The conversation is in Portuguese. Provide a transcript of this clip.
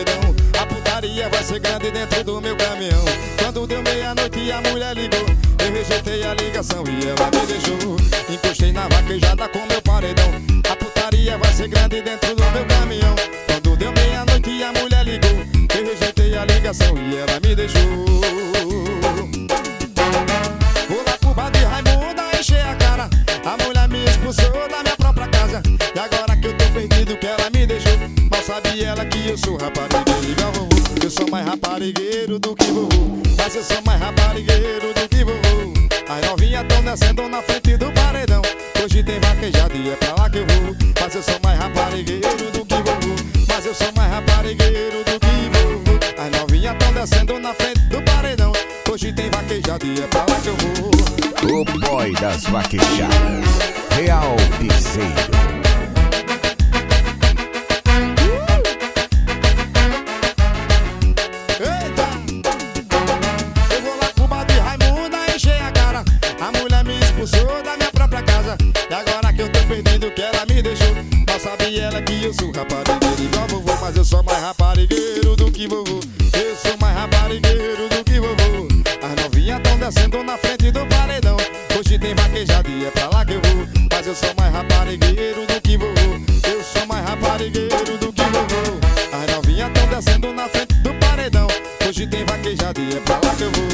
paredão. A putaria vai ser grande dentro do meu caminhão. Quando deu meia-noite e a mulher ligou, eu rejeitei a ligação e ela me deixou. Encostei na vaquejada com meu paredão. A putaria vai ser grande dentro do meu caminhão. Quando deu meia-noite e a mulher ligou, eu rejeitei a ligação e ela me deixou. Vou lá pro bar de Raimunda encher a cara. A mulher me expulsou da minha própria casa. E agora que eu tô perdido que ela me deixou. Mal sabe ela que eu sou raparigueiro igual vovô. Eu sou mais raparigueiro do que vovô. Mas eu sou mais raparigueiro do que vovô. As novinhas tão descendo na frente do paredão. Hoje tem vaquejada e é pra lá que eu vou. Mas eu sou mais raparigueiro do que vovô. Mas eu sou mais raparigueiro do que vovô. As novinhas tão descendo na frente do paredão. Hoje tem vaquejada e é pra lá que eu vou. O boy das vaquejadas, Real Piseiro. Eita! Eu vou lá pro bar de Raimunda encher a cara. A mulher me expulsou da minha própria casa. E agora que eu tô perdido que ela me deixou. Mal sabe ela que eu sou raparigueiro igual vovô. Mas eu sou mais raparigueiro do que vovô. Eu sou mais raparigueiro do que vovô. As novinhas tão descendo na frente do paredão. Hoje tem vaquejada e é pra lá que eu vou. Mas eu sou mais raparigueiro do que vovô. Eu sou mais raparigueiro do que vovô. As novinhas tão descendo na frente do paredão. Hoje tem vaquejada e é pra lá que eu vou.